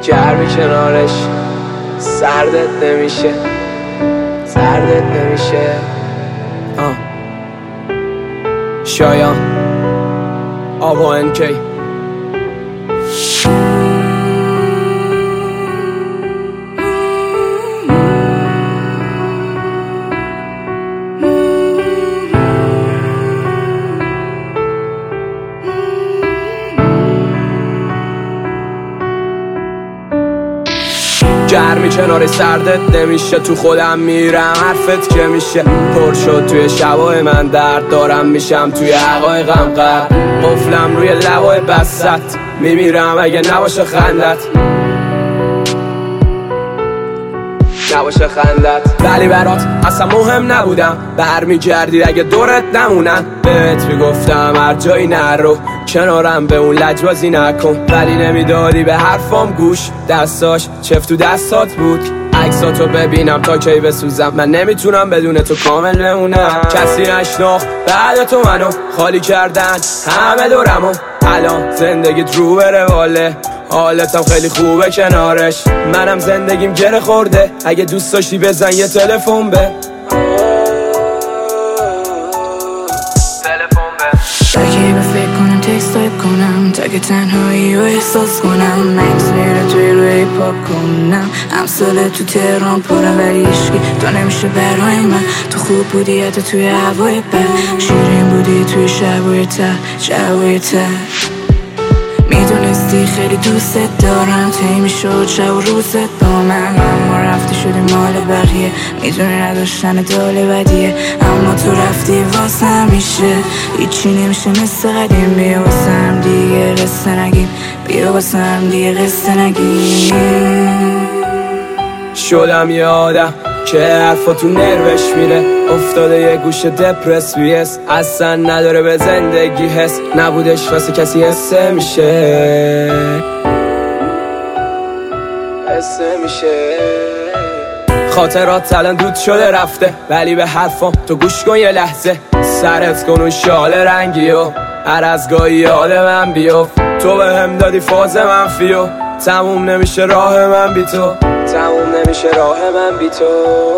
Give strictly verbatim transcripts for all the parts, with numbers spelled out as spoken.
گرمی کنارش سردت نمیشه، سردت نمیشه. آه. شایان آوا انکی. گرمی کنار سردت نمیشه، تو خودم میرم حرفت که میشه پر شد توی شبای من، درد دارم میشم توی حقایقم غرق، قفلم روی لبای بست، میمیرم اگه نباشه خندت، نباشه خندت. ولی برات اصلا مهم نبودم، برمیگردی اگه دورت نمونم، بهت میگفتم هر جایی نرو، کنارم به اون لجبازی نکن، ولی نمیدادی به حرفام گوش، دستاش چفت تو دستات بود، عکساتو ببینم تا کی بسوزم، من نمیتونم بدون تو کامل بمونم، کسی نشناخت بعد تو منو خالی کردن همه دورمو، الان زندگیت رو بره واله، حالتم خیلی خوبه کنارش، منم زندگیم گره خورده، اگه دوست داشتی بزن یه تلفن به شاکی به فکر کنم تکست تایپ کنم تا که تنهایی رو احساس کنم، مکس میره توی روی پاپ کنم، امثال تو تهران پرم ولی عشقی تو نمیشه برای من، تو خوب بودی حتی توی هوای بد، شیرین بودی توی شبای ته شبای ته، میدونستی خیلی دوست دارم، طی میشد شب و روزت با من، اما رفتی شدی مال بقیه، میدونی نداشتن داله بدیه، اما تو رفتی واسه میشه هیچی نمیشه مثل قدیم، بیا واسه هم دیگه قصه نگیم، بیا واسه هم دیگه قصه نگیم. شدم یه آدم که حرفا تو نروش میره، افتاده یه گوشه دپرس بیس، اصلا نداره به زندگی حس، نبودش واسه کسی حسه میشه، حسه میشه. خاطرات الان دود شده رفته، ولی به حرفام تو گوش کن یه لحظه، سرت کن اون شال رنگی و هر از گاهی یاد من بیفت، تو به هم دادی فاز منفیو، تموم نمیشه راه من بی تو، تموم نمیشه راه من بی تو.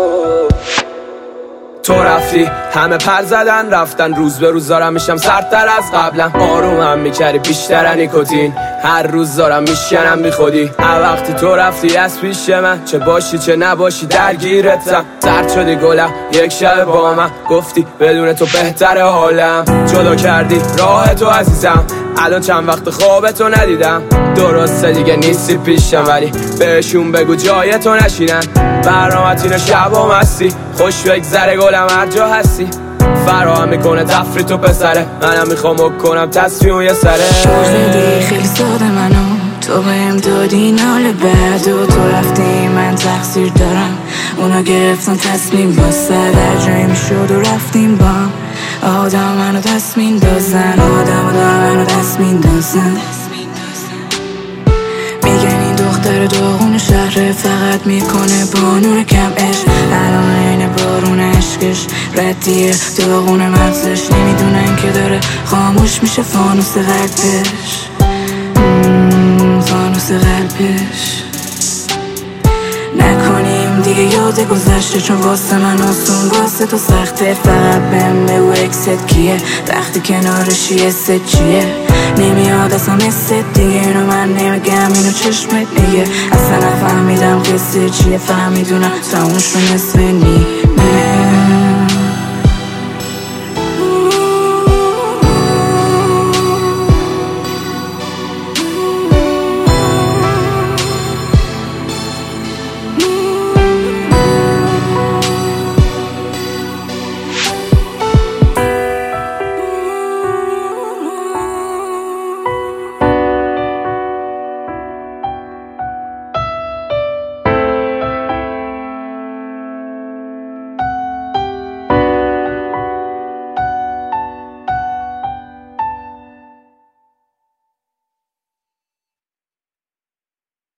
تو رفتی همه پر زدن رفتن، روز به روز دارم میشم سردتر از قبلا، آرومم میکردی بیشتر نیکوتین، هر روز دارم میشکنم بی خودی، هر وقتی تو رفتی از پیش من، چه باشی چه نباشی درگیرتم، سرد شدی گلم یک شب با من، گفتی بدون تو بهتره حالم، جدا کردی راه تو عزیزم، الان چند وقت خوابتو ندیدم، درسته دیگه نیستی پیشم، ولی بهشون بگو جای تو نشینن، برنامت اینو شبام هستی، خوش بگذره گلم هر جا هستی، فراهم میکنه تفریط و پسره، منم میخوام بکنم تصمیم یه سره، شدی خیلی ساده منو، تو بهم دادی نال بعد و تو رفتی من تقصیر دارم، اونا گرفتن تصمیم واسه در جایی میشد و رفتیم با هم، آدم منو دست میندازن، آدم آدم منو دست میندازن، میگن این دختر داغون شهر فقط میکنه با نور کم عشق، الان این بارون عشقش ردیه داغون مغزش، نمیدونن که داره خاموش میشه فانوس قلبش، فانوس قلبش. نکنیم دیگه یاد گذشته، چون واسه من آسون واسه تو سخته، فقط بهم بگو اکست کیه، وقتی کنارشی است چیه، نمیاد اصلا مثل دیگه، اینو من نمیگم اینو چشمت میگه، اصلا نفهمیدم قصه چیه، فهمیدونم تموم شو نصف نیه.